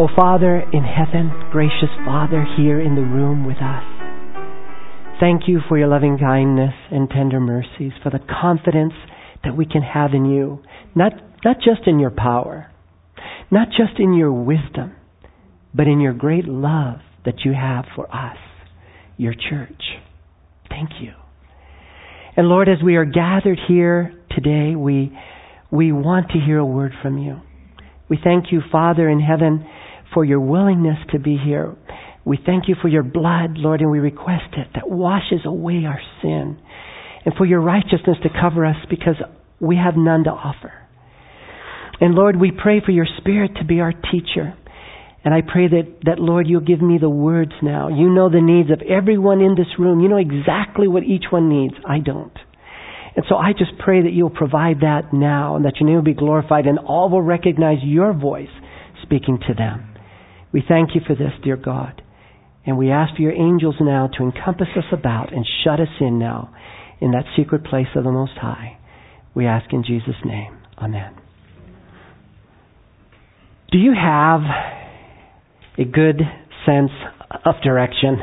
Oh, Father in heaven, gracious Father here in the room with us, thank you for your loving kindness and tender mercies, for the confidence that we can have in you, not just in your power, not just in your wisdom, but in your great love that you have for us, your church. Thank you. And Lord, as we are gathered here today, we want to hear a word from you. We thank you, Father in heaven, for your willingness to be here. We thank you for your blood, Lord, and we request it that washes away our sin, and for your righteousness to cover us because we have none to offer. And Lord, we pray for your Spirit to be our teacher. And I pray that Lord, you'll give me the words now. You know the needs of everyone in this room. You know exactly what each one needs. I don't. And so I just pray that you'll provide that now, and that your name will be glorified, and all will recognize your voice speaking to them. We thank you for this, dear God. And we ask for your angels now to encompass us about and shut us in now in that secret place of the Most High. We ask in Jesus' name. Amen. Do you have a good sense of direction?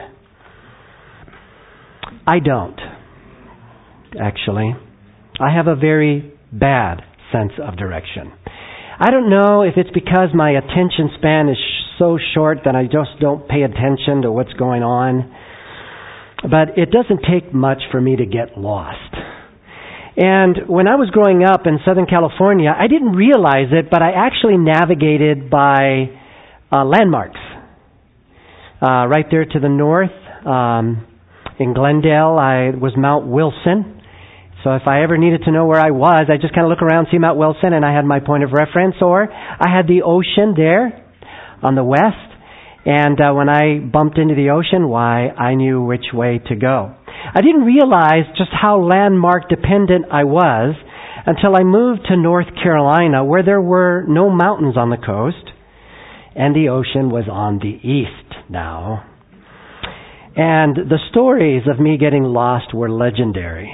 I don't, actually. I have a very bad sense of direction. I don't know if it's because my attention span is so short that I just don't pay attention to what's going on, but it doesn't take much for me to get lost. And when I was growing up in Southern California, I didn't realize it, but I actually navigated by landmarks. Right there to the north, in Glendale, was Mount Wilson. So if I ever needed to know where I was, I just kind of look around, see Mount Wilson, and I had my point of reference. Or I had the ocean there on the west, and when I bumped into the ocean, I knew which way to go. I didn't realize just how landmark dependent I was until I moved to North Carolina, where there were no mountains on the coast, and the ocean was on the east now. And the stories of me getting lost were legendary.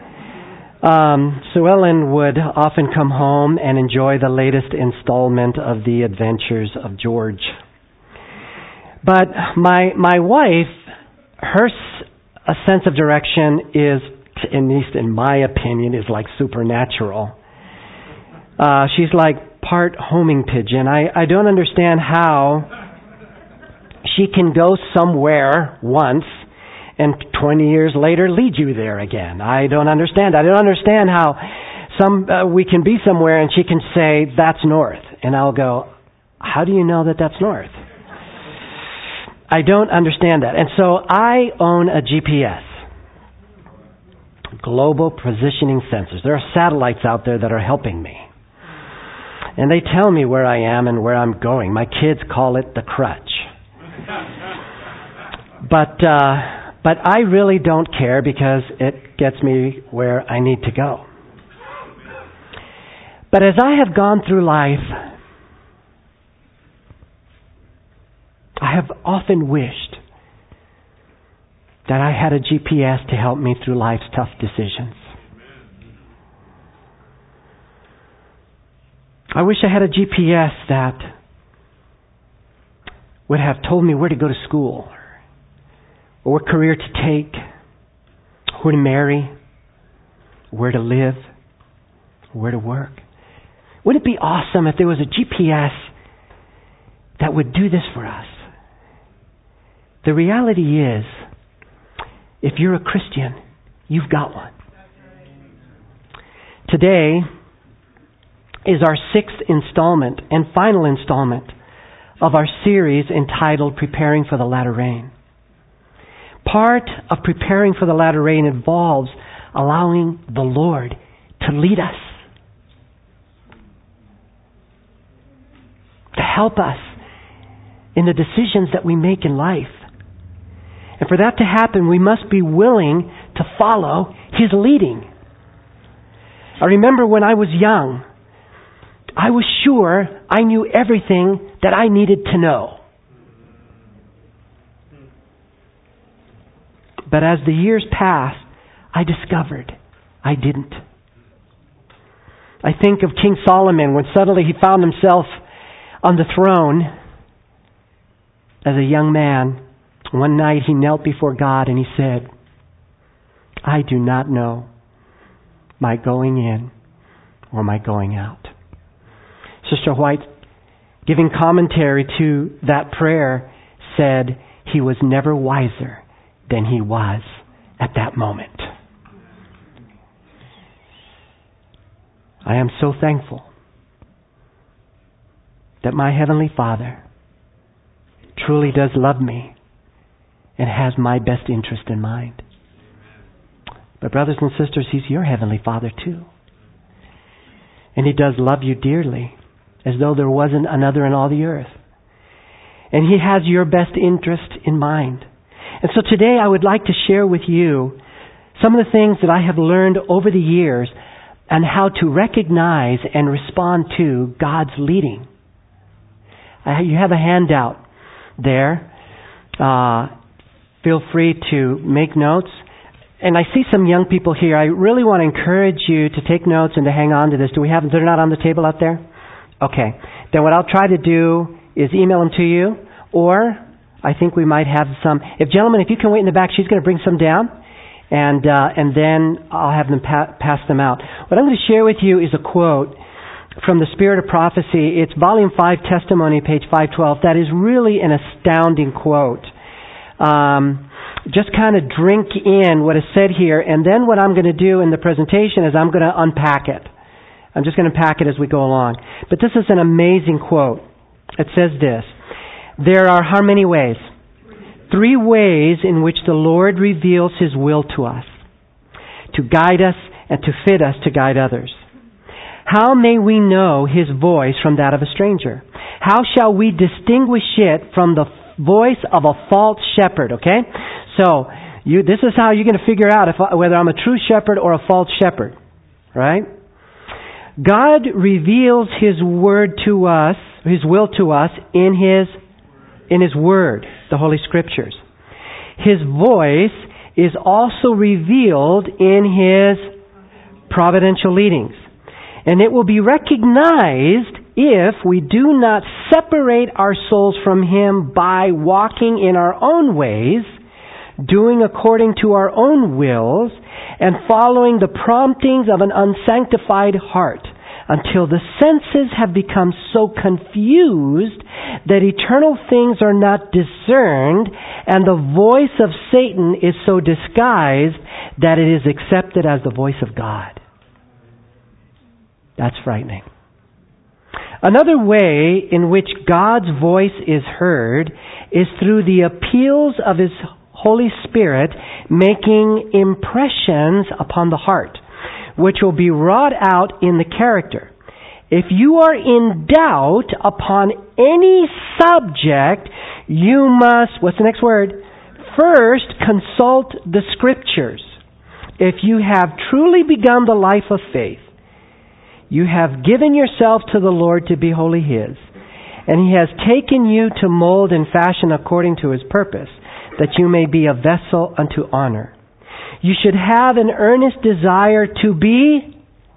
Sue Ellen would often come home and enjoy the latest installment of the Adventures of George. But my wife, her a sense of direction is, at least in my opinion, is like supernatural. She's like part homing pigeon. I don't understand how she can go somewhere once and 20 years later lead you there again. I don't understand. I don't understand how we can be somewhere and she can say, that's north. And I'll go, how do you know that that's north? I don't understand that. And so I own a GPS, Global Positioning Sensors. There are satellites out there that are helping me. And they tell me where I am and where I'm going. My kids call it the crutch. But I really don't care because it gets me where I need to go. But as I have gone through life, I have often wished that I had a GPS to help me through life's tough decisions. I wish I had a GPS that would have told me where to go to school, or what career to take, who to marry, where to live, where to work. Wouldn't it be awesome if there was a GPS that would do this for us? The reality is, if you're a Christian, you've got one. Today is our 6th installment and final installment of our series entitled Preparing for the Latter Rain. Part of preparing for the latter rain involves allowing the Lord to lead us, to help us in the decisions that we make in life. And for that to happen, we must be willing to follow His leading. I remember when I was young, I was sure I knew everything that I needed to know. But as the years passed, I discovered I didn't. I think of King Solomon when suddenly he found himself on the throne as a young man, one night he knelt before God and he said, I do not know my going in or my going out. Sister White, giving commentary to that prayer, said he was never wiser than he was at that moment. I am so thankful that my Heavenly Father truly does love me and has my best interest in mind. But brothers and sisters, He's your Heavenly Father too. And He does love you dearly, as though there wasn't another in all the earth. And He has your best interest in mind. And so today I would like to share with you some of the things that I have learned over the years and how to recognize and respond to God's leading. You have a handout there. Feel free to make notes. And I see some young people here. I really want to encourage you to take notes and to hang on to this. They're not on the table out there? Okay. Then what I'll try to do is email them to you, or I think we might have some. Gentlemen, if you can wait in the back, she's going to bring some down, and then I'll have them pass them out. What I'm going to share with you is a quote from the Spirit of Prophecy. It's Volume 5, Testimony, page 512. That is really an astounding quote. Just kind of drink in what is said here, and then what I'm going to do in the presentation is I'm going to unpack it. I'm just going to unpack it as we go along. But this is an amazing quote. It says this: there are how many ways? 3 ways in which the Lord reveals His will to us, to guide us and to fit us to guide others. How may we know His voice from that of a stranger? How shall we distinguish it from the voice of a false shepherd? Okay? So, this is how you're going to figure out whether I'm a true shepherd or a false shepherd. Right? God reveals His word to us, His will to us in His Word, the Holy Scriptures. His voice is also revealed in His providential leadings. And it will be recognized if we do not separate our souls from Him by walking in our own ways, doing according to our own wills, and following the promptings of an unsanctified heart, until the senses have become so confused that eternal things are not discerned, and the voice of Satan is so disguised that it is accepted as the voice of God. That's frightening. Another way in which God's voice is heard is through the appeals of His Holy Spirit making impressions upon the heart, which will be wrought out in the character. If you are in doubt upon any subject, you must, what's the next word? First, consult the Scriptures. If you have truly begun the life of faith, you have given yourself to the Lord to be wholly His, and He has taken you to mold and fashion according to His purpose, that you may be a vessel unto honor. You should have an earnest desire to be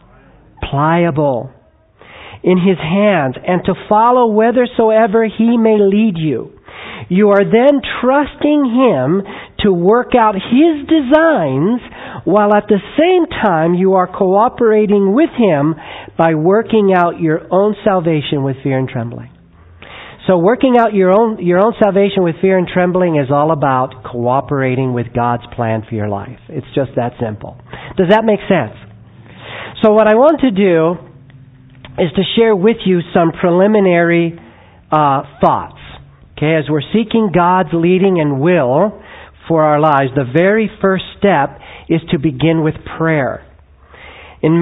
pliable in His hands and to follow whithersoever He may lead you. You are then trusting Him to work out His designs, while at the same time you are cooperating with Him by working out your own salvation with fear and trembling. So working out your own salvation with fear and trembling is all about cooperating with God's plan for your life. It's just that simple. Does that make sense? So what I want to do is to share with you some preliminary thoughts. Okay, as we're seeking God's leading and will for our lives, the very first step is to begin with prayer. In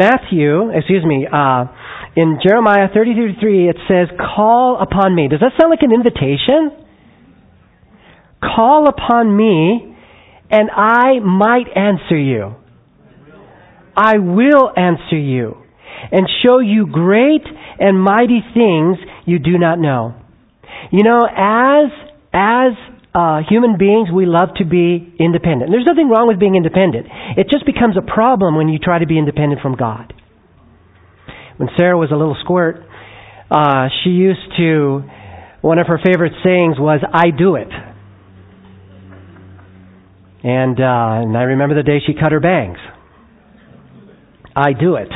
in Jeremiah 33:3, it says, "Call upon me." Does that sound like an invitation? Call upon me, and I might answer you. I will answer you, and show you great and mighty things you do not know. You know, as human beings, we love to be independent. There's nothing wrong with being independent. It just becomes a problem when you try to be independent from God. When Sarah was a little squirt, she used to One of her favorite sayings was, "I do it." And I remember the day she cut her bangs. I do it.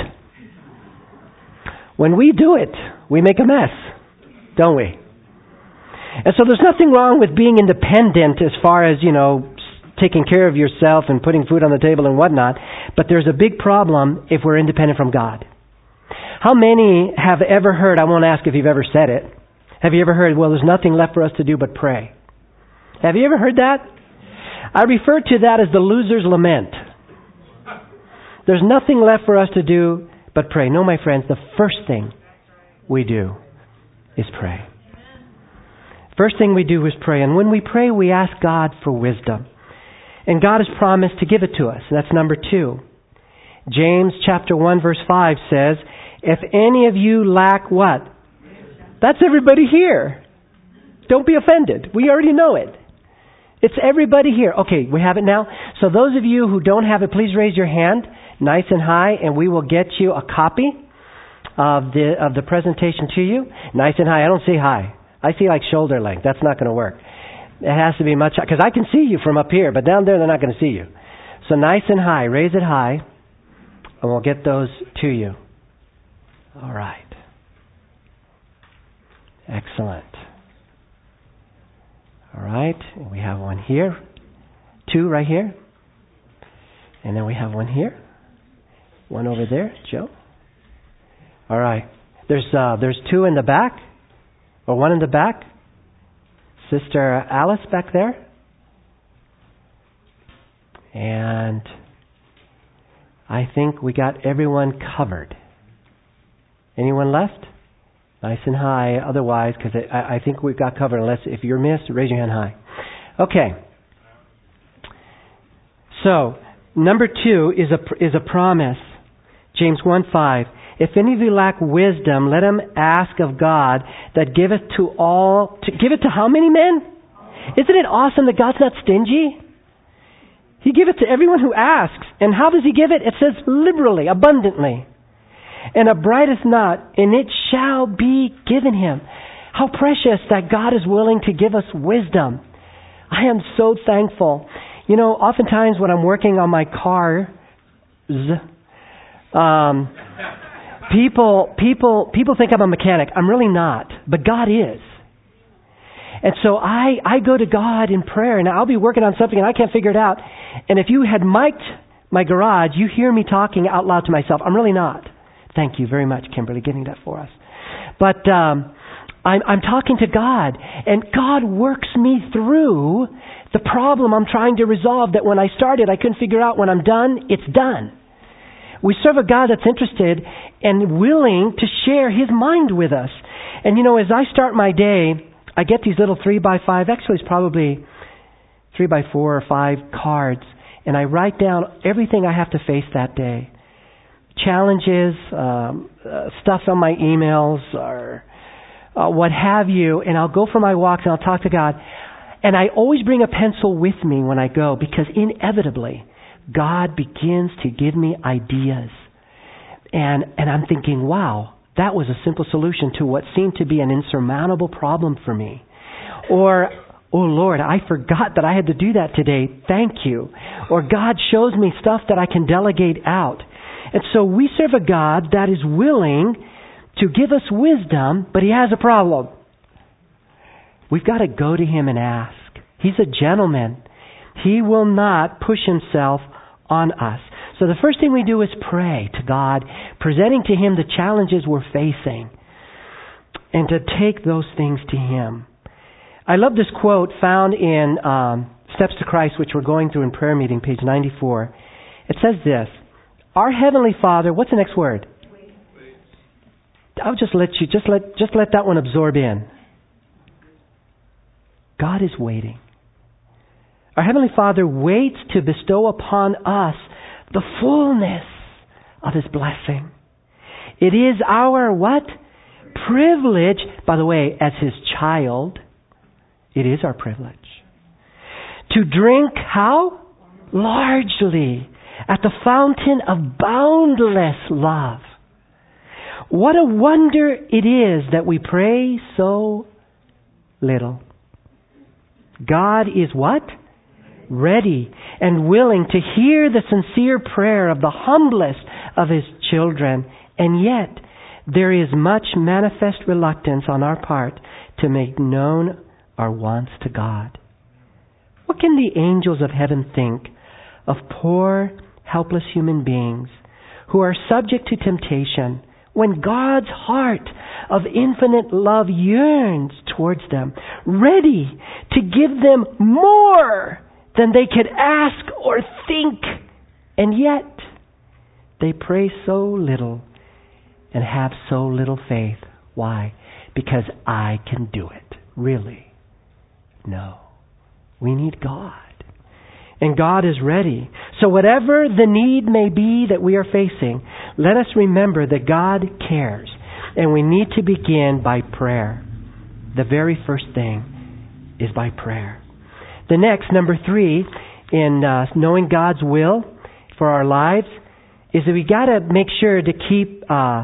When we do it, we make a mess, don't we? And so there's nothing wrong with being independent as far as, taking care of yourself and putting food on the table and whatnot. But there's a big problem if we're independent from God. How many have ever heard, I won't ask if you've ever said it, have you ever heard, well, there's nothing left for us to do but pray? Have you ever heard that? I refer to that as the loser's lament. There's nothing left for us to do but pray. No, my friends, the first thing we do is pray. First thing we do is pray. And when we pray, we ask God for wisdom. And God has promised to give it to us. That's number 2. James chapter 1 verse 5 says, if any of you lack what? That's everybody here. Don't be offended. We already know it. It's everybody here. Okay, we have it now. So those of you who don't have it, please raise your hand nice and high, and we will get you a copy of the presentation to you. Nice and high. I don't see high. I see like shoulder length. That's not going to work. It has to be much, because I can see you from up here, but down there they're not going to see you. So nice and high. Raise it high, and we'll get those to you. All right. Excellent. All right. We have one here. 2 right here. And then we have one here. One over there. Joe. All right. There's 2 in the back. Or 1 in the back. Sister Alice back there. And I think we got everyone covered. Anyone left? Nice and high. Otherwise, because I think we've got covered. Unless if you're missed, raise your hand high. Okay. So number 2 is a promise. James 1:5. If any of you lack wisdom, let him ask of God that giveth to all. Give it to how many men? Isn't it awesome that God's not stingy? He gives it to everyone who asks. And how does He give it? It says liberally, abundantly. And upbraideth not, and it shall be given him. How precious that God is willing to give us wisdom. I am so thankful. Oftentimes when I'm working on my car, people think I'm a mechanic. I'm really not, but God is. And so I go to God in prayer, and I'll be working on something and I can't figure it out. And if you had mic'd my garage, you hear me talking out loud to myself. I'm really not. Thank you very much, Kimberly, getting that for us. But I'm talking to God, and God works me through the problem I'm trying to resolve that when I started, I couldn't figure out. When I'm done, it's done. We serve a God that's interested and willing to share His mind with us. And as I start my day, I get these little 3x5, actually it's probably 3x4 or 5 cards, and I write down everything I have to face that day. Challenges, stuff on my emails, or what have you, and I'll go for my walks and I'll talk to God. And I always bring a pencil with me when I go, because inevitably God begins to give me ideas. And I'm thinking, wow, that was a simple solution to what seemed to be an insurmountable problem for me. Or, oh Lord, I forgot that I had to do that today. Thank you. Or God shows me stuff that I can delegate out. And so we serve a God that is willing to give us wisdom, but He has a problem. We've got to go to Him and ask. He's a gentleman. He will not push Himself on us. So the first thing we do is pray to God, presenting to Him the challenges we're facing, and to take those things to Him. I love this quote found in Steps to Christ, which we're going through in prayer meeting, page 94. It says this: our Heavenly Father, what's the next word? I'll just let that one absorb in. God is waiting. Our Heavenly Father waits to bestow upon us the fullness of His blessing. It is our what? Privilege. By the way, as His child, it is our privilege to drink how? Largely at the fountain of boundless love. What a wonder it is that we pray so little. God is what? Ready and willing to hear the sincere prayer of the humblest of His children. And yet, there is much manifest reluctance on our part to make known our wants to God. What can the angels of heaven think of poor, helpless human beings who are subject to temptation when God's heart of infinite love yearns towards them, ready to give them more than they could ask or think, and yet they pray so little and have so little faith. Why? Because I can do it. Really? No. We need God. And God is ready. So whatever the need may be that we are facing, let us remember that God cares. And we need to begin by prayer. The very first thing is by prayer. The next, number 3, in knowing God's will for our lives, is that we got to make sure to keep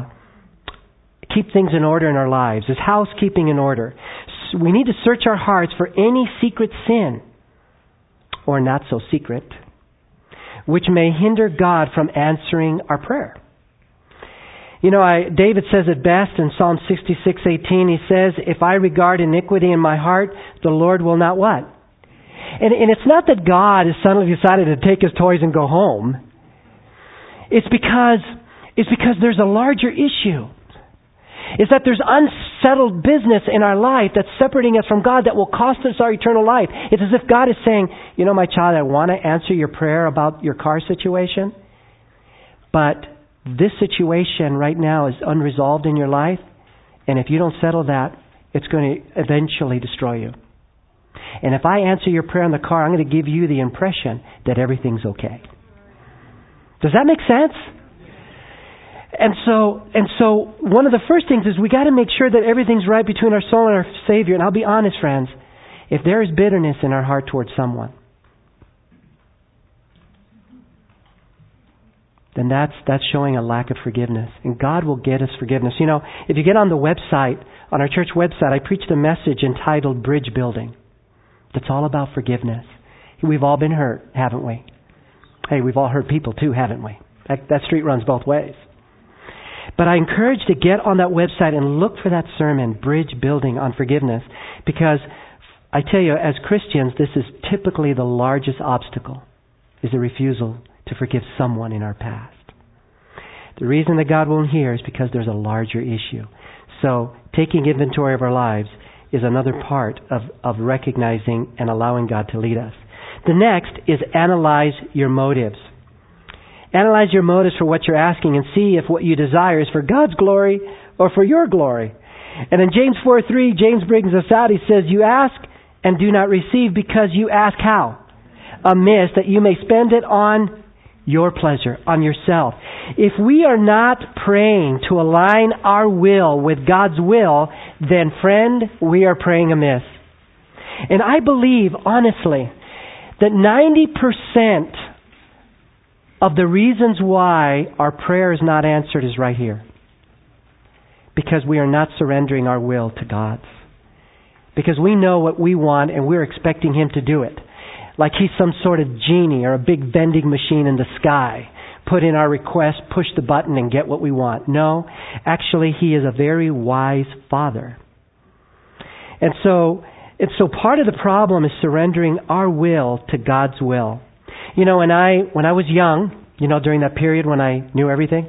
things in order in our lives. Is housekeeping in order. So we need to search our hearts for any secret sin, or not so secret, which may hinder God from answering our prayer. You know, David says it best in Psalm 66:18. He says, "If I regard iniquity in my heart, the Lord will not" what? And it's not that God has suddenly decided to take His toys and go home. It's because there's a larger issue. It's that there's unsettled business in our life that's separating us from God that will cost us our eternal life. It's as if God is saying, you know, my child, I want to answer your prayer about your car situation, but this situation right now is unresolved in your life, and if you don't settle that, it's going to eventually destroy you. And if I answer your prayer in the car, I'm going to give you the impression that everything's okay. Does that make sense? And so one of the first things is we got to make sure that everything's right between our soul and our Savior. And I'll be honest, friends, if there is bitterness in our heart towards someone, then that's showing a lack of forgiveness. And God will get us forgiveness. You know, if you get on the website, on our church website, I preached a message entitled Bridge Building. That's all about forgiveness. We've all been hurt, haven't we? Hey, we've all hurt people too, haven't we? That street runs both ways. But I encourage to get on that website and look for that sermon, Bridge Building on Forgiveness, because I tell you, as Christians, this is typically the largest obstacle, is the refusal to forgive someone in our past. The reason that God won't hear is because there's a larger issue. So taking inventory of our lives is another part of recognizing and allowing God to lead us. The next is analyze your motives. Analyze your motives for what you're asking and see if what you desire is for God's glory or for your glory. And in James 4:3, James brings us out. He says, you ask and do not receive because you ask how? Amiss, that you may spend it on your pleasure, on yourself. If we are not praying to align our will with God's will, then friend, we are praying amiss. And I believe, honestly, that 90% of the reasons why our prayer is not answered is right here. Because we are not surrendering our will to God's. Because we know what we want and we're expecting Him to do it. Like He's some sort of genie or a big vending machine in the sky. Put in our request, push the button and get what we want. No, actually He is a very wise Father. And so part of the problem is surrendering our will to God's will. You know, when I was young, you know, during that period when I knew everything,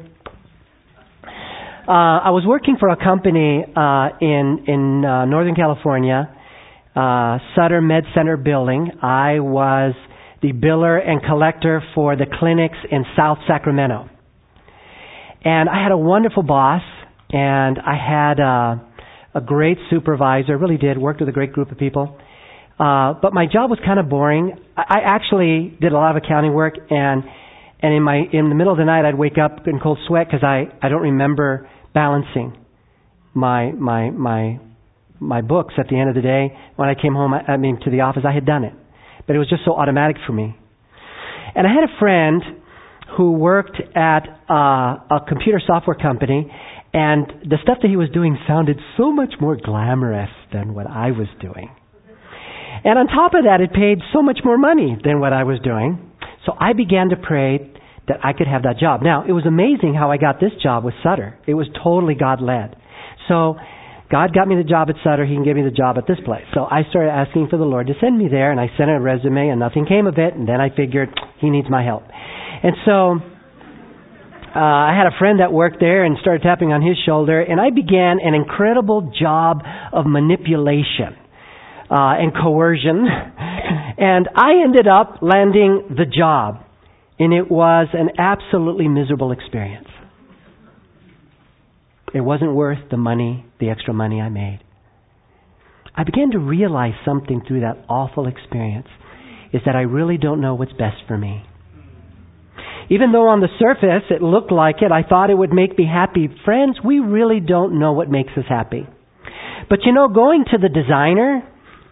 I was working for a company in Northern California, Sutter Med Center building. I was the biller and collector for the clinics in South Sacramento. And I had a wonderful boss, and I had a great supervisor, really did, worked with a great group of people. But my job was kind of boring. I actually did a lot of accounting work, and in the middle of the night I'd wake up in cold sweat because I don't remember balancing my books at the end of the day. When I came home, to the office, I had done it. But it was just so automatic for me. And I had a friend who worked at a computer software company, And the stuff that he was doing sounded so much more glamorous than what I was doing. And on top of that, it paid so much more money than what I was doing. So I began to pray that I could have that job. Now, it was amazing how I got this job with Sutter. It was totally God-led. So God got me the job at Sutter. He can give me the job at this place. So I started asking for the Lord to send me there, and I sent a resume, and nothing came of it. And then I figured, he needs my help. And so I had a friend that worked there and started tapping on his shoulder, and I began an incredible job of manipulation and coercion. And I ended up landing the job, and it was an absolutely miserable experience. It wasn't worth the money, the extra money I made. I began to realize something through that awful experience, is that I really don't know what's best for me. Even though on the surface it looked like it, I thought it would make me happy. Friends, we really don't know what makes us happy. But going to the designer,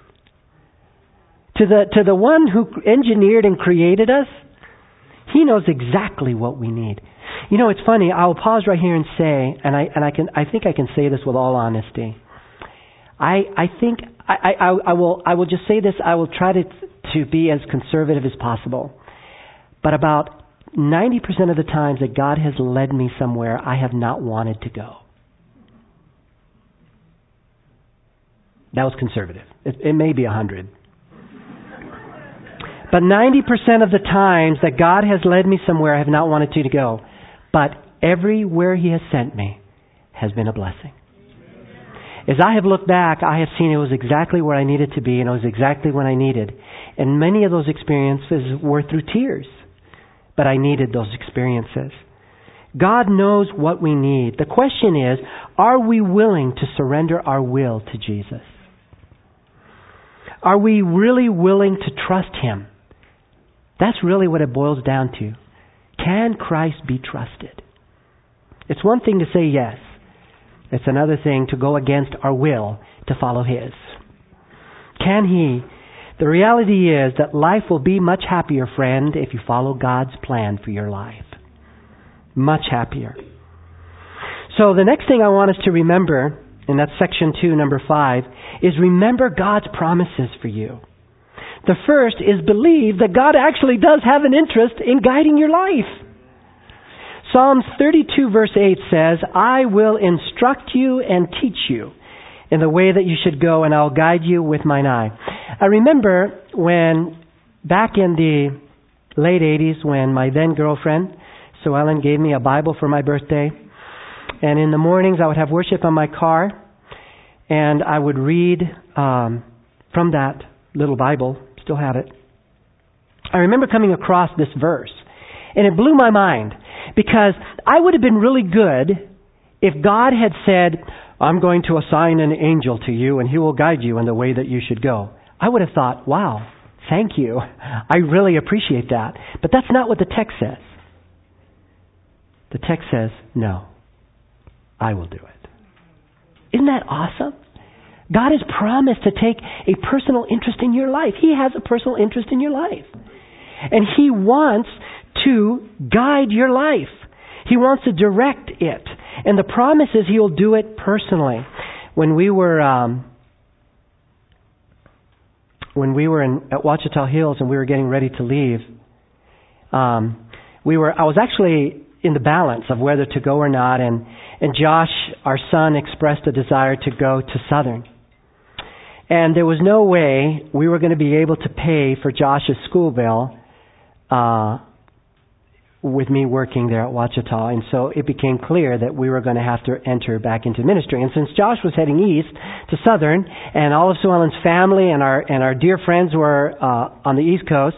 to the one who engineered and created us, he knows exactly what we need. It's funny. I'll pause right here and say, and I think I can say this with all honesty. I will just say this. I will try to be as conservative as possible. But about 90% of the times that God has led me somewhere, I have not wanted to go. That was conservative. It may be 100. But 90% of the times that God has led me somewhere, I have not wanted to go. But everywhere He has sent me has been a blessing. As I have looked back, I have seen it was exactly where I needed to be, and it was exactly what I needed. And many of those experiences were through tears. But I needed those experiences. God knows what we need. The question is, are we willing to surrender our will to Jesus? Are we really willing to trust Him? That's really what it boils down to. Can Christ be trusted? It's one thing to say yes. It's another thing to go against our will to follow His. Can He? The reality is that life will be much happier, friend, if you follow God's plan for your life. Much happier. So the next thing I want us to remember, and that's section 2, number 5, is remember God's promises for you. The first is believe that God actually does have an interest in guiding your life. Psalms 32 verse 8 says, I will instruct you and teach you in the way that you should go, and I'll guide you with mine eye. I remember when, back in the late 80s, when my then girlfriend, Sue Ellen, gave me a Bible for my birthday. And in the mornings I would have worship on my car, and I would read from that little Bible. Still have it. I remember coming across this verse, and it blew my mind, because I would have been really good if God had said, I'm going to assign an angel to you, and he will guide you in the way that you should go. I would have thought, wow, thank you. I really appreciate that. But that's not what the text says. The text says, no, I will do it. Isn't that awesome? God has promised to take a personal interest in your life. He has a personal interest in your life. And He wants to guide your life. He wants to direct it. And the promise is He will do it personally. When we were at Ouachita Hills and we were getting ready to leave, I was actually in the balance of whether to go or not, and Josh, our son, expressed a desire to go to Southern. And there was no way we were going to be able to pay for Josh's school bill with me working there at Ouachita. And so it became clear that we were going to have to enter back into ministry. And since Josh was heading east to Southern, and all of Sue Ellen's family and our dear friends were on the East Coast,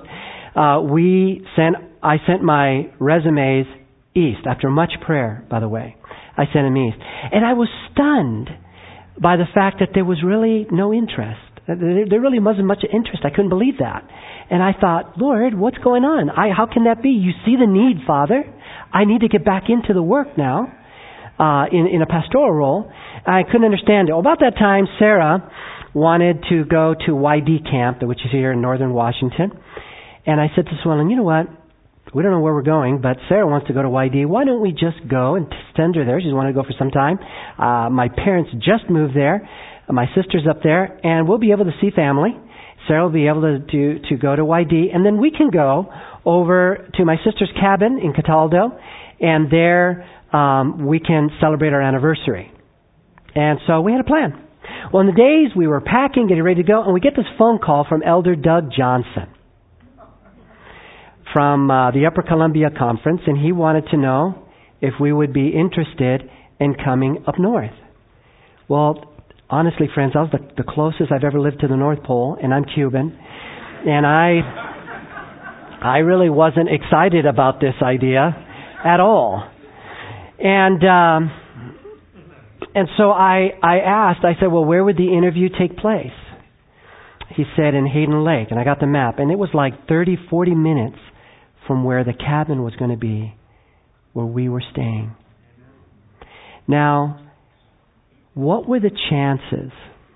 I sent my resumes east. After much prayer, by the way, I sent them east. And I was stunned by the fact that there was really no interest. There really wasn't much interest. I couldn't believe that. And I thought, Lord, what's going on? How can that be? You see the need, Father. I need to get back into the work now in a pastoral role. I couldn't understand it. Well, about that time, Sarah wanted to go to YD camp, which is here in northern Washington. And I said to Sue Ellen, you know what? we don't know where we're going, but Sarah wants to go to YD. Why don't we just go and send her there? She's wanted to go for some time. My parents just moved there. My sister's up there, and we'll be able to see family. Sarah will be able to go to YD, and then we can go over to my sister's cabin in Cataldo, and there we can celebrate our anniversary. And so we had a plan. Well, in the days we were packing, getting ready to go, and we get this phone call from Elder Doug Johnson from the Upper Columbia Conference, and he wanted to know if we would be interested in coming up north. Well, honestly, friends, that was the closest I've ever lived to the North Pole, and I'm Cuban, and I really wasn't excited about this idea at all. And so I asked, I said, well, where would the interview take place? He said in Hayden Lake, and I got the map, and it was like 30, 40 minutes from where the cabin was going to be, where we were staying. Now, what were the chances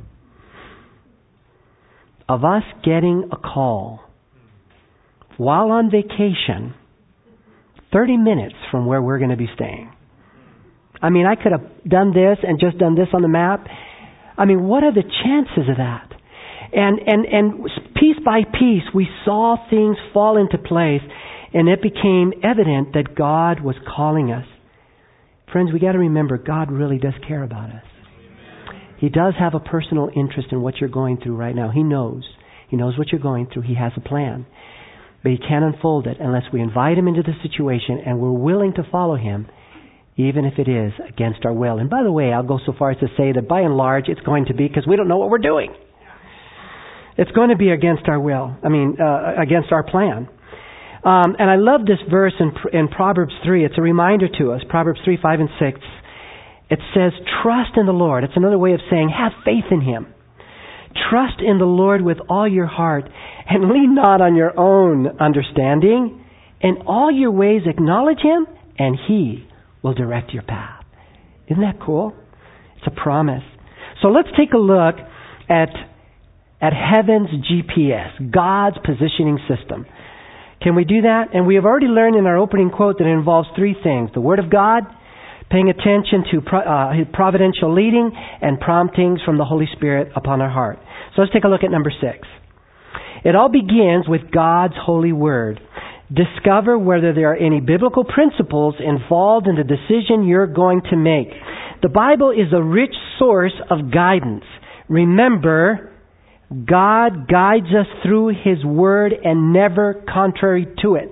of us getting a call while on vacation 30 minutes from where we're going to be staying? I mean, I could have done this and just done this on the map. I mean, what are the chances of that? And piece by piece, we saw things fall into place, and it became evident that God was calling us. Friends, we got to remember, God really does care about us. He does have a personal interest in what you're going through right now. He knows. He knows what you're going through. He has a plan. But He can't unfold it unless we invite Him into the situation and we're willing to follow Him, even if it is against our will. And by the way, I'll go so far as to say that by and large it's going to be, because we don't know what we're doing. It's going to be against our will. Against our plan. And I love this verse in Proverbs 3. It's a reminder to us. Proverbs 3, 5, and 6. It says, trust in the Lord. It's another way of saying, have faith in Him. Trust in the Lord with all your heart, and lean not on your own understanding. In all your ways acknowledge Him, and He will direct your path. Isn't that cool? It's a promise. So let's take a look at heaven's GPS, God's positioning system. Can we do that? And we have already learned in our opening quote that it involves three things: the Word of God, paying attention to His providential leading, and promptings from the Holy Spirit upon our heart. So let's take a look at number 6. It all begins with God's holy Word. Discover whether there are any biblical principles involved in the decision you're going to make. The Bible is a rich source of guidance. Remember, God guides us through His Word and never contrary to it.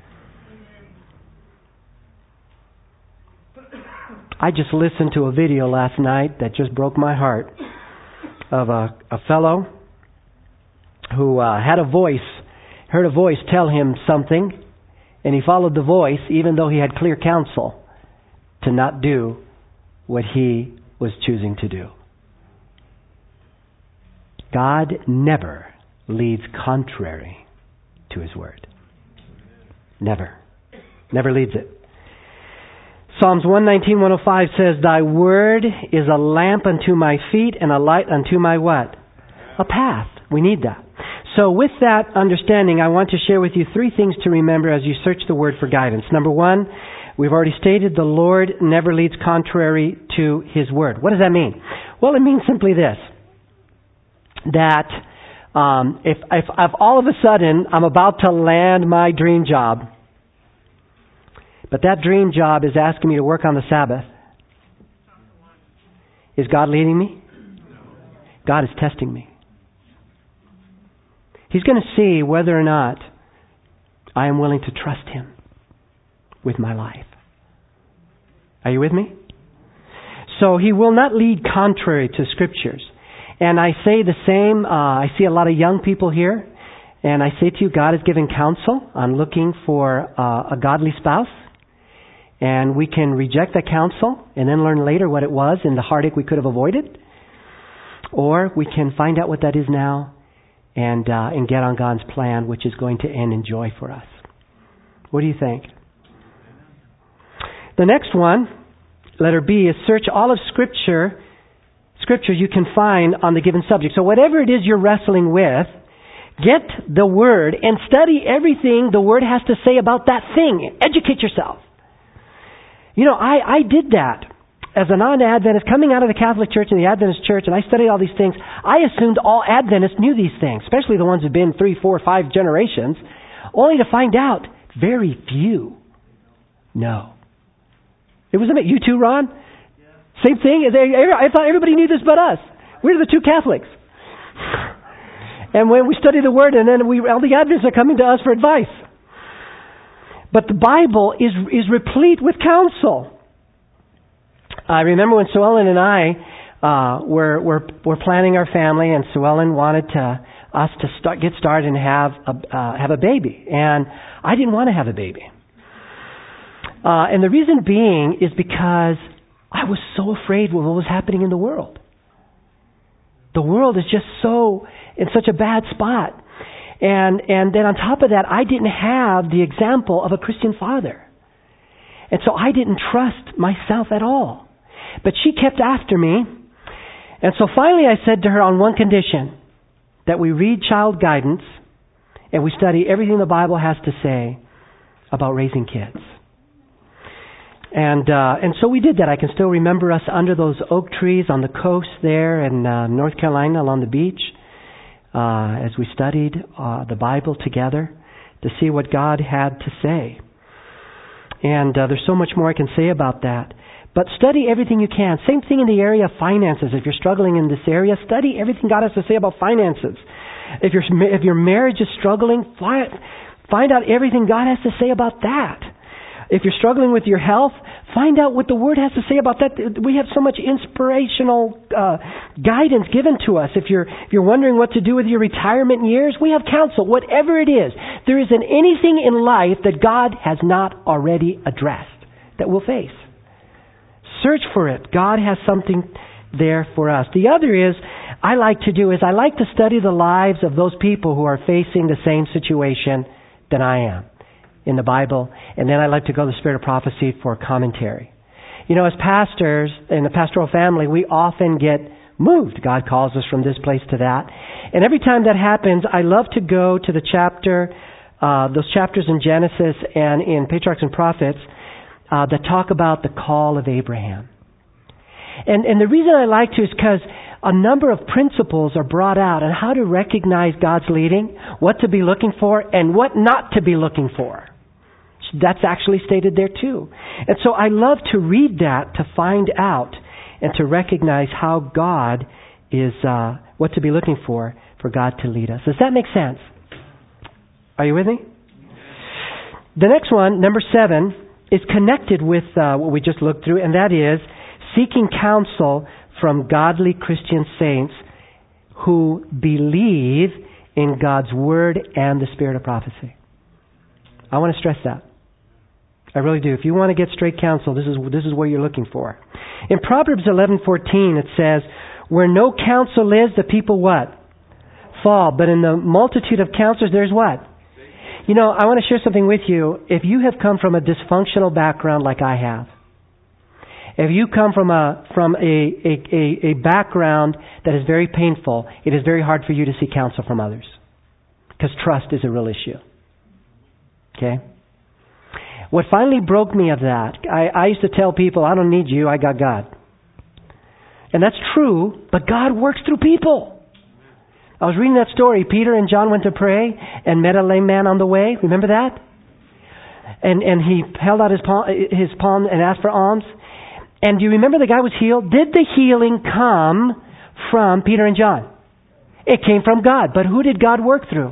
I just listened to a video last night that just broke my heart of a fellow who heard a voice tell him something, and he followed the voice even though he had clear counsel to not do what he was choosing to do. God never leads contrary to His Word. Never. Never leads it. Psalms 119, 105 says, Thy Word is a lamp unto my feet and a light unto my what? A path. We need that. So with that understanding, I want to share with you 3 things to remember as you search the Word for guidance. Number 1, we've already stated the Lord never leads contrary to His Word. What does that mean? Well, it means simply this. That if all of a sudden I'm about to land my dream job, but that dream job is asking me to work on the Sabbath, is God leading me? God is testing me. He's going to see whether or not I am willing to trust Him with my life. Are you with me? So He will not lead contrary to Scriptures. And I say the same, I see a lot of young people here, and I say to you, God is giving counsel on looking for a godly spouse. And we can reject that counsel and then learn later what it was and the heartache we could have avoided. Or we can find out what that is now and get on God's plan, which is going to end in joy for us. What do you think? The next one, letter B, is search all of Scriptures you can find on the given subject. So whatever it is you're wrestling with, Get the Word and study everything the Word has to say about that thing. Educate yourself. You know, I did that as a non-Adventist coming out of the Catholic Church and the Adventist Church, and I studied all these things. I assumed all Adventists knew these things, especially the ones who've been 3, 4, 5 generations, only to find out very few know. It was you too, Ron? Yeah. Same thing? I thought everybody knew this but us. We're the two Catholics. And when we study the Word, and then all the Adventists are coming to us for advice. But the Bible is replete with counsel. I remember when Sue Ellen and I were planning our family, and Sue Ellen wanted us to get started and have a baby, and I didn't want to have a baby. And the reason being is because I was so afraid of what was happening in the world. The world is just in such a bad spot. And then on top of that, I didn't have the example of a Christian father. And so I didn't trust myself at all. But she kept after me. And so finally I said to her on one condition, that we read child guidance and we study everything the Bible has to say about raising kids. And so we did that. I can still remember us under those oak trees on the coast there in North Carolina along the beach as we studied the Bible together to see what God had to say. And there's so much more I can say about that. But study everything you can. Same thing in the area of finances. If you're struggling in this area, study everything God has to say about finances. If your marriage is struggling, find out everything God has to say about that. If you're struggling with your health, find out what the Word has to say about that. We have so much inspirational guidance given to us. If you're wondering what to do with your retirement years, we have counsel. Whatever it is, there isn't anything in life that God has not already addressed that we'll face. Search for it. God has something there for us. The other is, I like to study the lives of those people who are facing the same situation that I am in the Bible, and then I like to go to the Spirit of Prophecy for commentary. You know, as pastors in the pastoral family, we often get moved. God calls us from this place to that. And every time that happens, I love to go to the those chapters in Genesis and in Patriarchs and Prophets that talk about the call of Abraham. And the reason I like to is because a number of principles are brought out on how to recognize God's leading, what to be looking for, and what not to be looking for. That's actually stated there too. And so I love to read that to find out and to recognize how God is, what to be looking for God to lead us. Does that make sense? Are you with me? The next one, number 7, is connected with what we just looked through, and that is seeking counsel from godly Christian saints who believe in God's Word and the Spirit of prophecy. I want to stress that. I really do. If you want to get straight counsel, this is what you're looking for. In Proverbs 11:14, it says, "Where no counsel is, the people what? Fall. But in the multitude of counselors, there's what?" You know, I want to share something with you. If you have come from a dysfunctional background like I have, if you come from a background that is very painful, it is very hard for you to seek counsel from others. Because trust is a real issue. Okay? What finally broke me of that, I used to tell people, I don't need you, I got God. And that's true, but God works through people. I was reading that story. Peter and John went to pray and met a lame man on the way. Remember that? And he held out his palm and asked for alms. And do you remember the guy was healed? Did the healing come from Peter and John? It came from God. But who did God work through?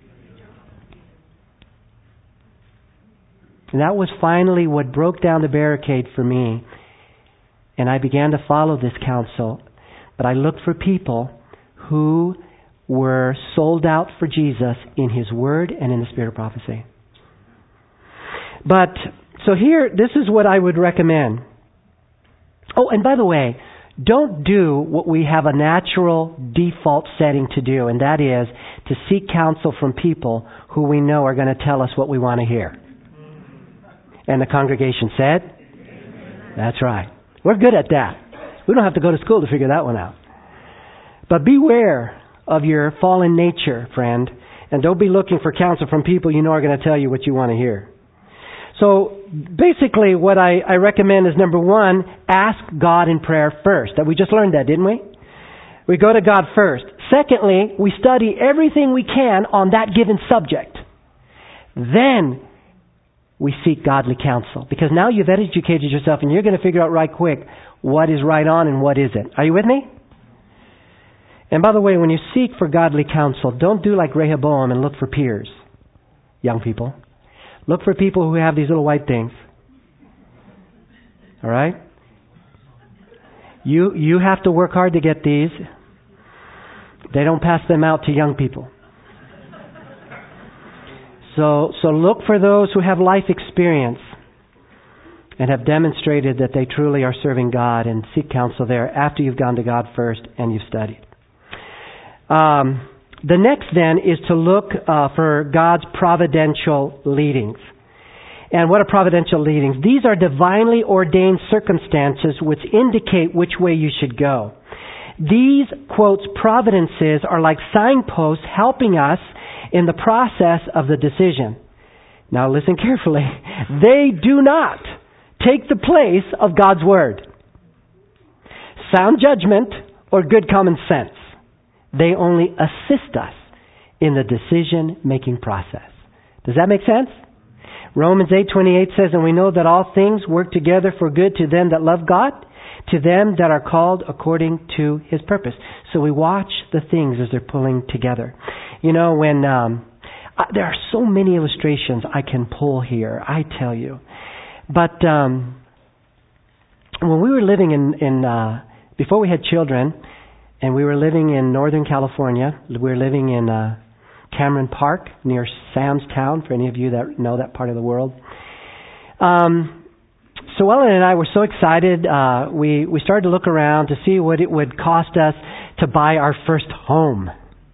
And that was finally what broke down the barricade for me. And I began to follow this counsel. But I looked for people who were sold out for Jesus in His Word and in the Spirit of prophecy. But, so here, this is what I would recommend. Oh, and by the way, don't do what we have a natural default setting to do, and that is to seek counsel from people who we know are going to tell us what we want to hear. And the congregation said, "Amen." That's right. We're good at that. We don't have to go to school to figure that one out. But beware of your fallen nature, friend. And don't be looking for counsel from people you know are going to tell you what you want to hear. So basically what I recommend is, number one, ask God in prayer first. That we just learned that, didn't we? We go to God first. Secondly, we study everything we can on that given subject. Then we seek godly counsel. Because now you've educated yourself and you're going to figure out right quick what is right on and what isn't. Are you with me? And by the way, when you seek for godly counsel, don't do like Rehoboam and look for peers. Young people. Look for people who have these little white things. All right? You have to work hard to get these. They don't pass them out to young people. So look for those who have life experience and have demonstrated that they truly are serving God, and seek counsel there after you've gone to God first and you've studied. The next then is to look for God's providential leadings. And what are providential leadings? These are divinely ordained circumstances which indicate which way you should go. These, quotes, providences are like signposts helping us in the process of the decision. Now listen carefully. They do not take the place of God's Word, sound judgment, or good common sense. They only assist us in the decision-making process. Does that make sense? Romans 8:28 says, and we know that all things work together for good to them that love God, to them that are called according to His purpose. So we watch the things as they're pulling together. You know, when there are so many illustrations I can pull here, I tell you. But when we were living in before we had children, and we were living in Northern California, we were living in Cameron Park near Sam's Town, for any of you that know that part of the world. So Ellen and I were so excited, we started to look around to see what it would cost us to buy our first home.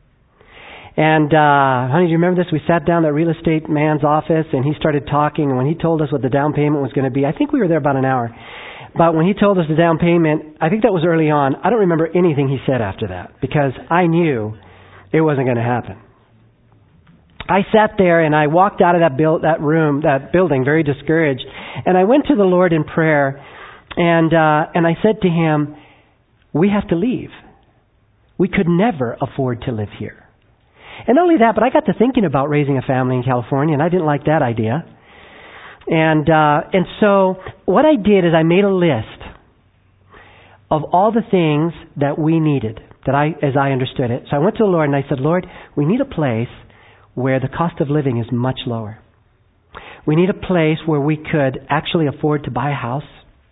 And honey, do you remember this? We sat down at that real estate man's office, and he started talking, and when he told us what the down payment was going to be, I think we were there about an hour. But when he told us the down payment, I think that was early on. I don't remember anything he said after that, because I knew it wasn't going to happen. I sat there and I walked out of that building, very discouraged. And I went to the Lord in prayer, and I said to Him, we have to leave. We could never afford to live here. And not only that, but I got to thinking about raising a family in California, and I didn't like that idea. And so what I did is I made a list of all the things that we needed, as I understood it. So I went to the Lord and I said, Lord, we need a place where the cost of living is much lower. We need a place where we could actually afford to buy a house.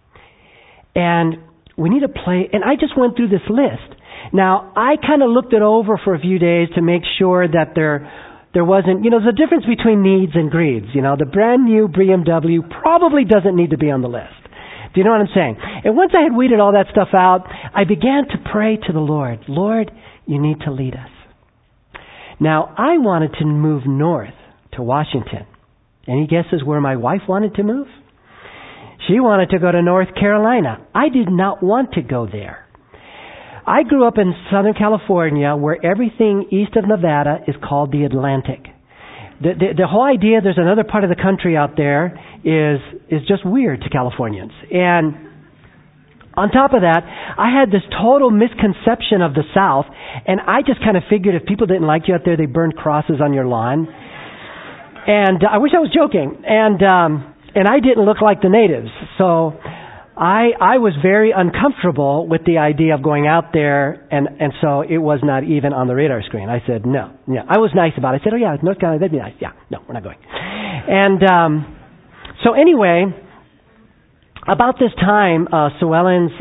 And we need a place, and I just went through this list. Now, I kind of looked it over for a few days to make sure that there wasn't, there's a difference between needs and greeds. The brand new BMW probably doesn't need to be on the list. Do you know what I'm saying? And once I had weeded all that stuff out, I began to pray to the Lord. Lord, you need to lead us. Now, I wanted to move north to Washington. Any guesses where my wife wanted to move? She wanted to go to North Carolina. I did not want to go there. I grew up in Southern California, where everything east of Nevada is called the Atlantic. The whole idea there's another part of the country out there is just weird to Californians. And on top of that, I had this total misconception of the South, and I just kind of figured if people didn't like you out there, they burned crosses on your lawn. And I wish I was joking. And I didn't look like the natives. So I was very uncomfortable with the idea of going out there, and so it was not even on the radar screen. I said, no. Yeah, I was nice about it. I said, oh yeah, North Carolina, that'd be nice. Yeah, no, we're not going. And so anyway, about this time, Sue Ellen's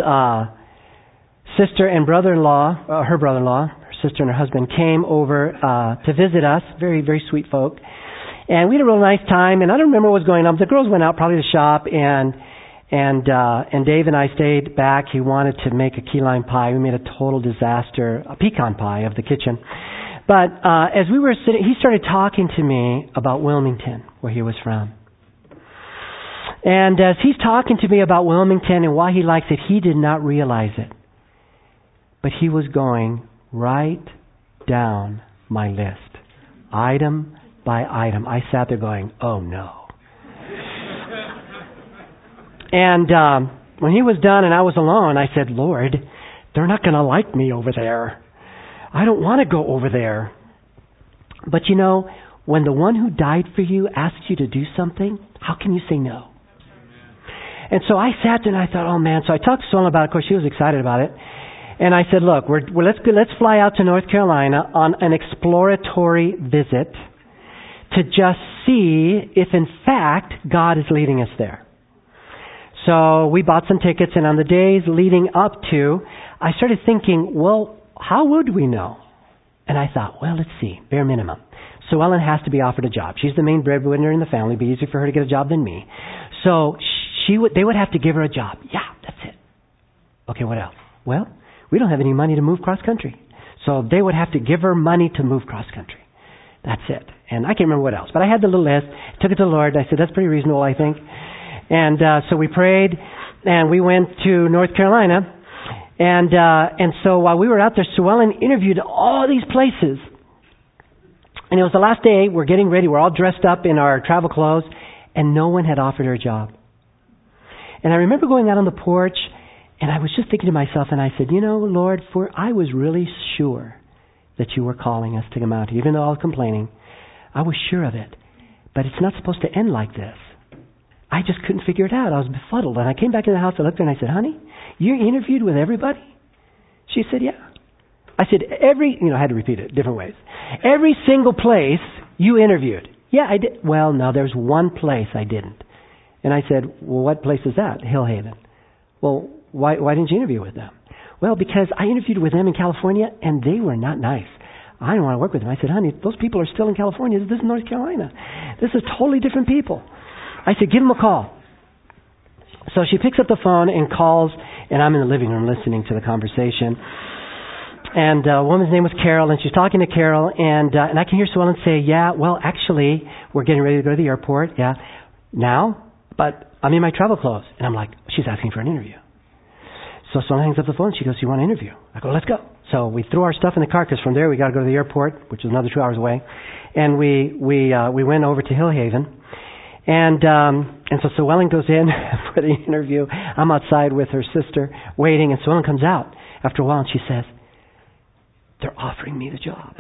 sister and brother-in-law, her brother-in-law, her sister and her husband came over to visit us, very, very sweet folk. And we had a real nice time, and I don't remember what was going on. The girls went out probably to shop, and Dave and I stayed back. He wanted to make a key lime pie. We made a total disaster, a pecan pie of the kitchen. But as we were sitting, he started talking to me about Wilmington, where he was from. And as he's talking to me about Wilmington and why he likes it, he did not realize it. But he was going right down my list item by item. I sat there going, oh no. And when he was done and I was alone, I said, Lord, they're not going to like me over there. I don't want to go over there. But you know, when the one who died for you asks you to do something, how can you say no? And so I sat there and I thought, oh man. So I talked to Solon about it. Of course, she was excited about it. And I said, look, let's fly out to North Carolina on an exploratory visit to just see if in fact God is leading us there. So we bought some tickets, and on the days leading up to, I started thinking, well, how would we know? And I thought, well, let's see, bare minimum. Sue Ellen has to be offered a job. She's the main breadwinner in the family. It'd be easier for her to get a job than me. So they would have to give her a job. Yeah, that's it. Okay, what else? Well, we don't have any money to move cross country. So they would have to give her money to move cross country. That's it. And I can't remember what else. But I had the little list, took it to the Lord. I said, that's pretty reasonable, I think. And so we prayed, and we went to North Carolina. And so while we were out there, Sue Ellen interviewed all these places. And it was the last day. We're getting ready. We're all dressed up in our travel clothes. And no one had offered her a job. And I remember going out on the porch, and I was just thinking to myself, and I said, you know, Lord, I was really sure that you were calling us to come out here. Even though I was complaining, I was sure of it. But it's not supposed to end like this. I just couldn't figure it out. I was befuddled. And I came back in the house, I looked at her and I said, honey, you interviewed with everybody? She said, yeah. I said, I had to repeat it different ways. Every single place you interviewed. Yeah, I did. Well, no, there's one place I didn't. And I said, well, what place is that? Hillhaven. Well, why didn't you interview with them? Well, because I interviewed with them in California and they were not nice. I didn't want to work with them. I said, honey, those people are still in California. This is North Carolina. This is totally different people. I said, give them a call. So she picks up the phone and calls, and I'm in the living room listening to the conversation. And a woman's name was Carol, and she's talking to Carol, and I can hear Sue Ellen say, yeah, well, actually, we're getting ready to go to the airport. Yeah, now, but I'm in my travel clothes. And I'm like, she's asking for an interview. So Sue Ellen hangs up the phone. She goes, you want an interview? I go, let's go. So we threw our stuff in the car, because from there we got to go to the airport, which is another 2 hours away. And we went over to Hillhaven. And so Sue Ellen goes in for the interview. I'm outside with her sister waiting, and Sue Ellen comes out after a while and she says, they're offering me the job.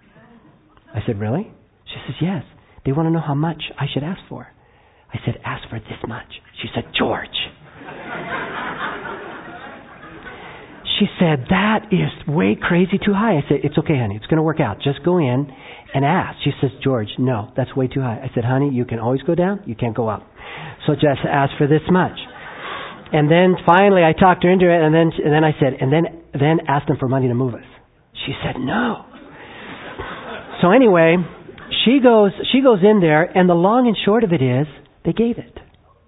I said, really? She says, yes. They want to know how much I should ask for. I said, ask for this much. She said, George. She said, that is way crazy too high. I said, it's okay, honey. It's going to work out. Just go in and ask. She says, George, no, that's way too high. I said, honey, you can always go down. You can't go up. So just ask for this much. And then finally I talked her into it, and then I said, and then ask them for money to move us. She said, no. So anyway, she goes in there, and the long and short of it is, they gave it.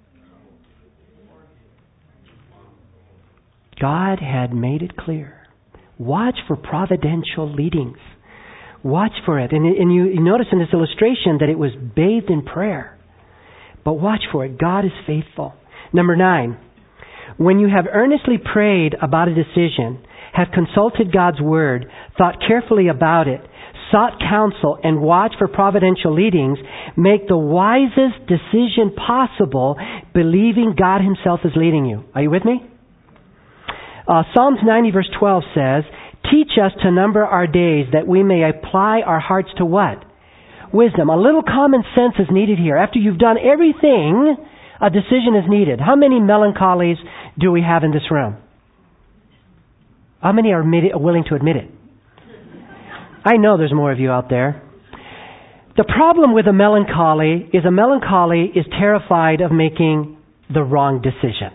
God had made it clear. Watch for providential leadings. Watch for it. And you notice in this illustration that it was bathed in prayer. But watch for it. God is faithful. Number 9, when you have earnestly prayed about a decision, have consulted God's Word, thought carefully about it, sought counsel, and watched for providential leadings, make the wisest decision possible, believing God Himself is leading you. Are you with me? Psalms 90 verse 12 says, teach us to number our days that we may apply our hearts to what? Wisdom. A little common sense is needed here. After you've done everything, a decision is needed. How many melancholies do we have in this room? How many are willing to admit it? I know there's more of you out there. The problem with a melancholy is terrified of making the wrong decision.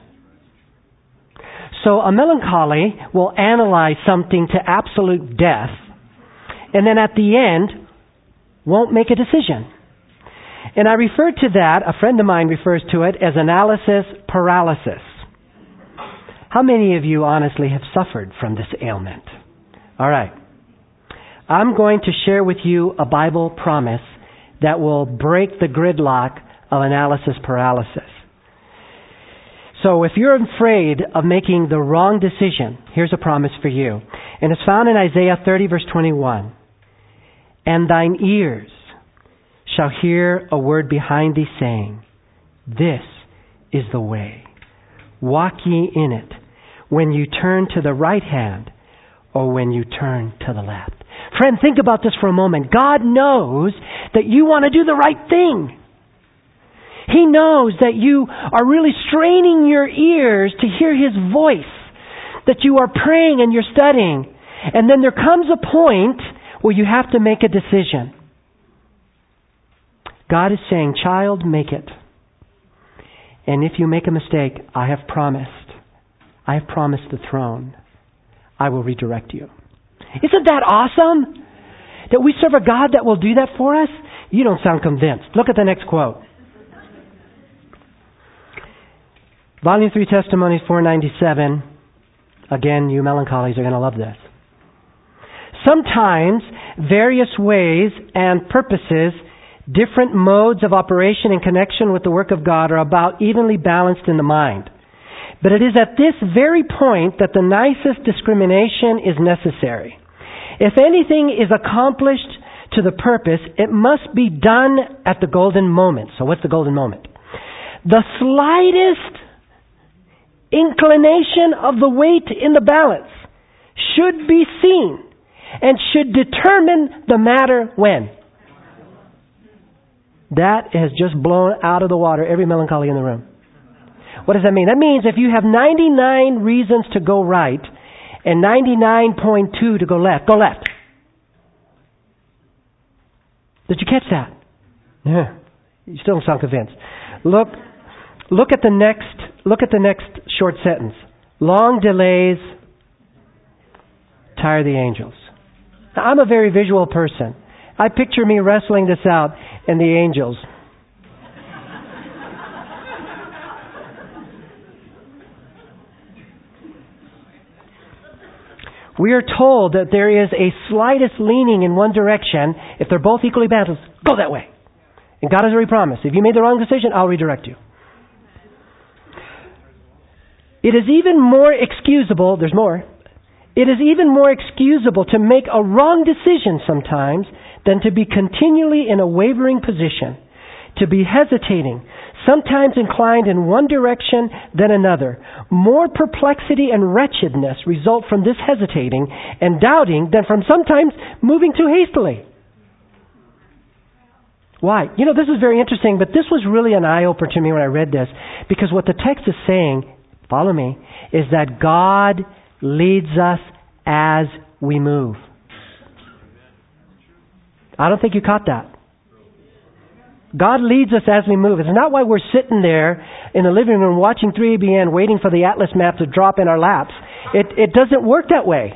So a melancholy will analyze something to absolute death, and then at the end won't make a decision. And I refer to that, a friend of mine refers to it as analysis paralysis. How many of you honestly have suffered from this ailment? All right. I'm going to share with you a Bible promise that will break the gridlock of analysis paralysis. So if you're afraid of making the wrong decision, here's a promise for you. And it's found in Isaiah 30 verse 21. And thine ears shall hear a word behind thee saying, This is the way. Walk ye in it, when you turn to the right hand or when you turn to the left. Friend, think about this for a moment. God knows that you want to do the right thing. He knows that you are really straining your ears to hear His voice, that you are praying and you're studying. And then there comes a point where you have to make a decision. God is saying, child, make it. And if you make a mistake, I have promised the throne. I will redirect you. Isn't that awesome? That we serve a God that will do that for us? You don't sound convinced. Look at the next quote. Volume 3 Testimonies 497. Again, you melancholies are going to love this. Sometimes various ways and purposes, different modes of operation in connection with the work of God are about evenly balanced in the mind. But it is at this very point that the nicest discrimination is necessary. If anything is accomplished to the purpose, it must be done at the golden moment. So what's the golden moment? The slightest inclination of the weight in the balance should be seen and should determine the matter when. That has just blown out of the water every melancholy in the room. What does that mean? That means if you have 99 reasons to go right and 99.2 to go left, go left. Did you catch that? Yeah. You still don't sound convinced. Look at the next short sentence. Long delays tire the angels. Now, I'm a very visual person. I picture me wrestling this out and the angels. We are told that there is a slightest leaning in one direction. If they're both equally balanced, go that way. And God has already promised, if you made the wrong decision, I'll redirect you. It is even more excusable, there's more. It is even more excusable to make a wrong decision sometimes than to be continually in a wavering position, to be hesitating, sometimes inclined in one direction than another. More perplexity and wretchedness result from this hesitating and doubting than from sometimes moving too hastily. Why? This is very interesting, but this was really an eye-opener to me when I read this, because what the text is saying, follow me, is that God leads us as we move. I don't think you caught that. God leads us as we move. It's not why we're sitting there in the living room watching 3ABN waiting for the Atlas map to drop in our laps. It doesn't work that way.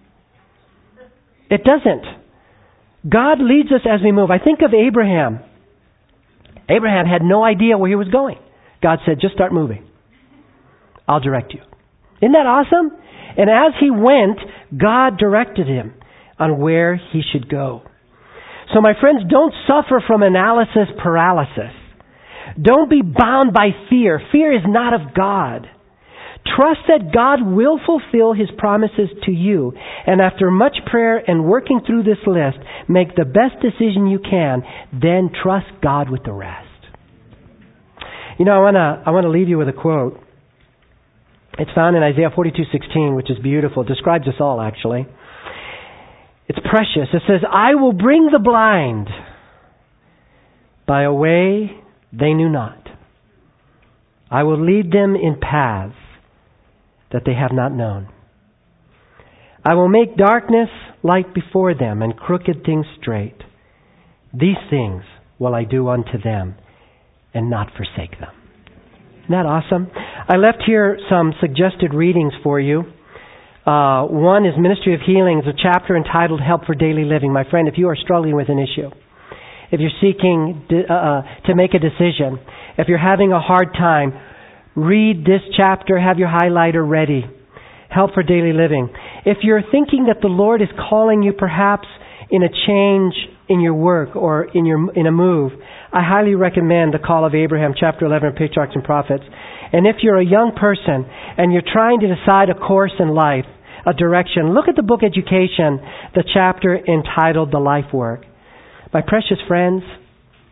It doesn't. God leads us as we move. I think of Abraham. Abraham had no idea where he was going. God said, just start moving. I'll direct you. Isn't that awesome? And as he went, God directed him on where he should go. So my friends, don't suffer from analysis paralysis. Don't be bound by fear. Fear is not of God. Trust that God will fulfill His promises to you. And after much prayer and working through this list, make the best decision you can. Then trust God with the rest. I want to leave you with a quote. It's found in Isaiah 42:16, which is beautiful. It describes us all, actually. It's precious. It says, I will bring the blind by a way they knew not. I will lead them in paths that they have not known. I will make darkness light before them and crooked things straight. These things will I do unto them and not forsake them. Isn't that awesome? I left here some suggested readings for you. One is Ministry of Healings, a chapter entitled Help for Daily Living. My friend, if you are struggling with an issue, if you're seeking to make a decision, if you're having a hard time, read this chapter, have your highlighter ready. Help for Daily Living. If you're thinking that the Lord is calling you perhaps in a change in your work or in a move, I highly recommend The Call of Abraham, chapter 11 of Patriarchs and Prophets. And if you're a young person and you're trying to decide a course in life, a direction, look at the book Education, the chapter entitled The Life Work. My precious friends,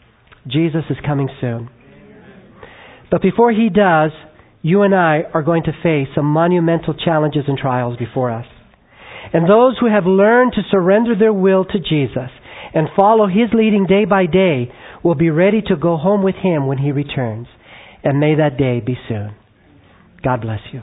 Jesus is coming soon. But before He does, you and I are going to face some monumental challenges and trials before us. And those who have learned to surrender their will to Jesus and follow His leading day by day will be ready to go home with Him when He returns. And may that day be soon. God bless you.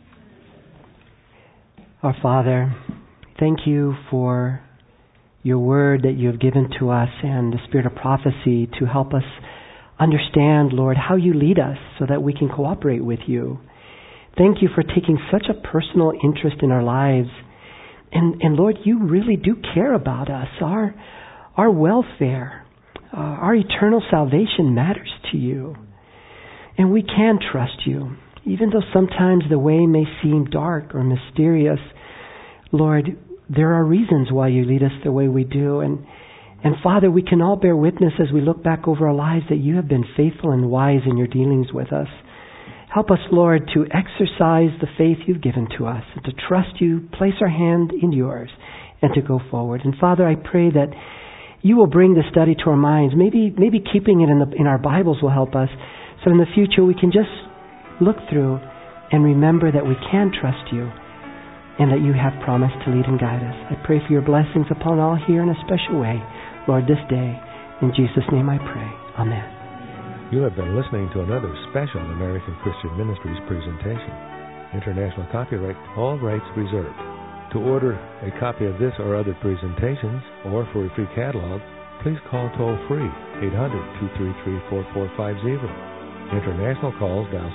Our Father, thank you for your word that you have given to us and the spirit of prophecy to help us understand, Lord, how you lead us so that we can cooperate with you. Thank you for taking such a personal interest in our lives. And Lord, you really do care about us. Our welfare, our eternal salvation matters to you. And we can trust you. Even though sometimes the way may seem dark or mysterious, Lord, there are reasons why you lead us the way we do. And Father, we can all bear witness as we look back over our lives that you have been faithful and wise in your dealings with us. Help us, Lord, to exercise the faith you've given to us and to trust you, place our hand in yours, and to go forward. And Father, I pray that you will bring the study to our minds. Maybe keeping it in our Bibles will help us, so in the future we can just look through and remember that we can trust you and that you have promised to lead and guide us. I pray for your blessings upon all here in a special way, Lord, this day. In Jesus' name I pray. Amen. You have been listening to another special American Christian Ministries presentation. International copyright, all rights reserved. To order a copy of this or other presentations, or for a free catalog, please call toll-free 800-233-4450. International calls dial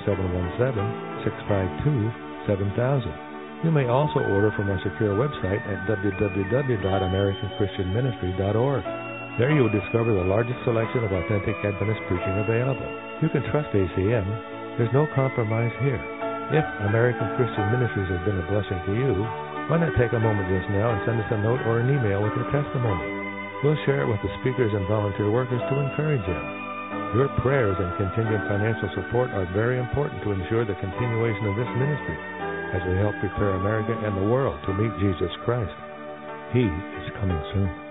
717-652-7000. You may also order from our secure website at www.americanchristianministry.org. There you will discover the largest selection of authentic Adventist preaching available. You can trust ACM. There's no compromise here. If American Christian Ministries has been a blessing to you, why not take a moment just now and send us a note or an email with your testimony? We'll share it with the speakers and volunteer workers to encourage them. Your prayers and continued financial support are very important to ensure the continuation of this ministry as we help prepare America and the world to meet Jesus Christ. He is coming soon.